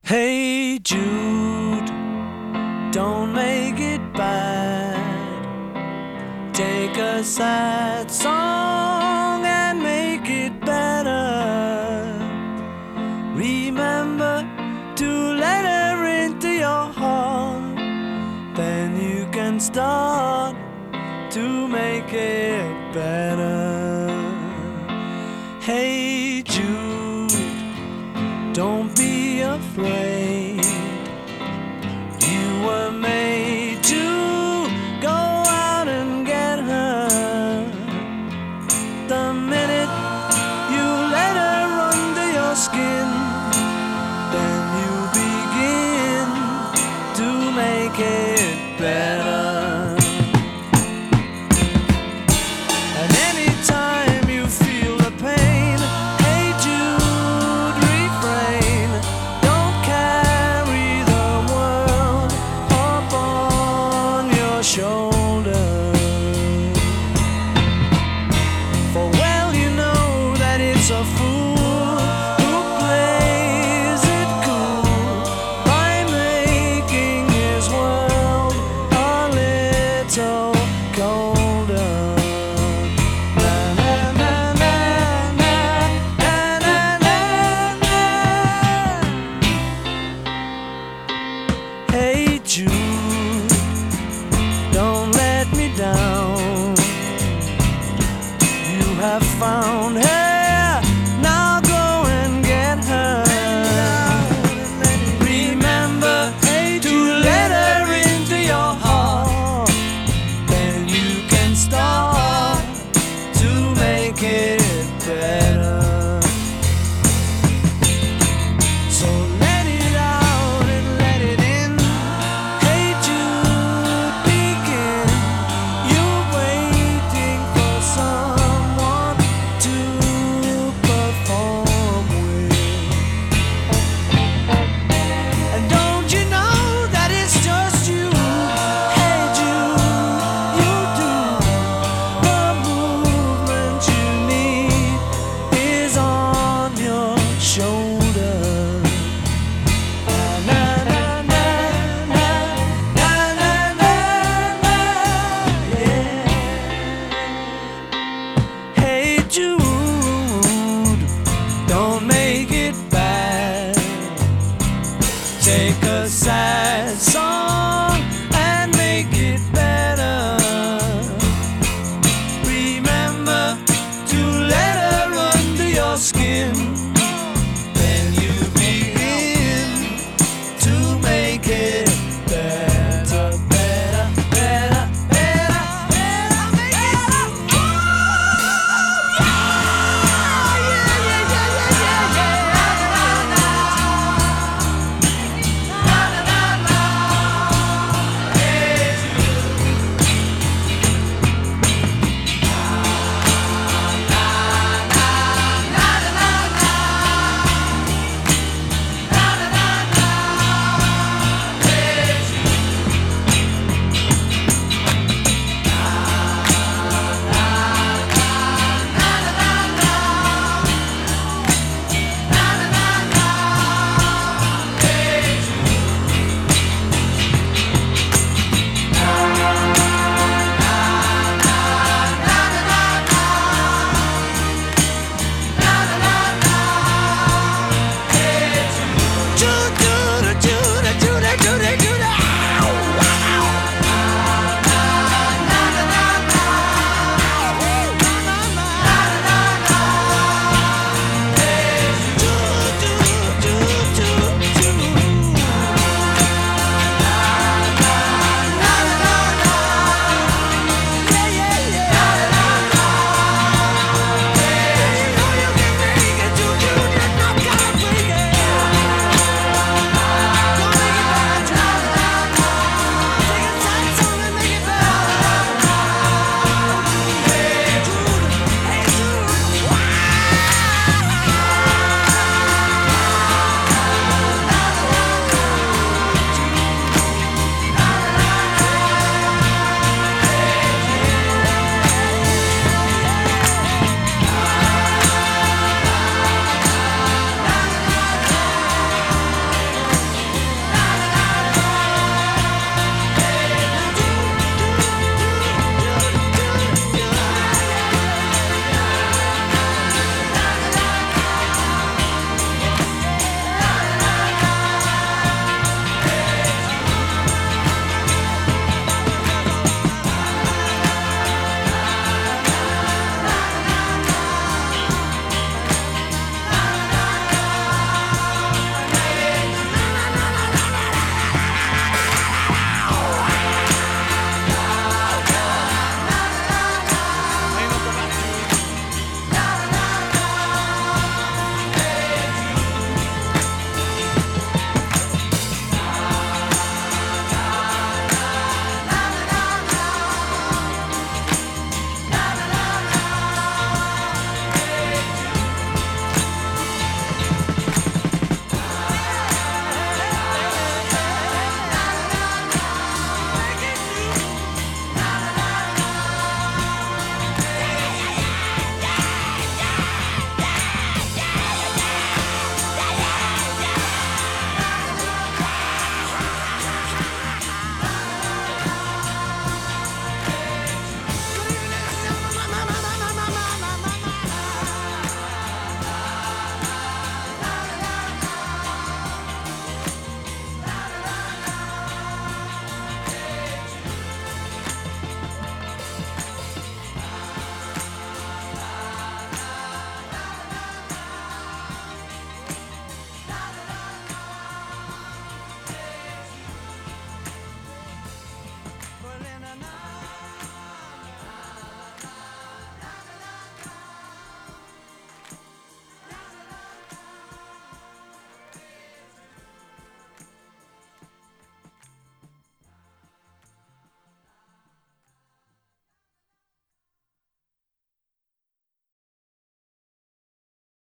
Hey Jude, don't make it bad. Take a sad song and make it better. Remember to let her into your heart. Then you can start to make it better. Hey Jude, don't be afraid. You were made to go out and get her. The minute you let her under your skin, then you begin to make it better. And anytime you feel the pain, hey Jude, refrain. Don't carry the world up on your shoulder. For well you know that it's a fool who plays it cool by making his world a little colder. Hey Jude, don't let me down. You have found her, now go and get her. Remember to let her into your heart. Then you can start to make it better. So let it out and let it in. Hey Jude, begin. You're waiting for someone to perform with. And don't you know that it's just you? Hey Jude, you do. The movement you need is on your shoulder. Na na na na na na na na, yeah. Hey Jude, don't make it bad. Take a sad song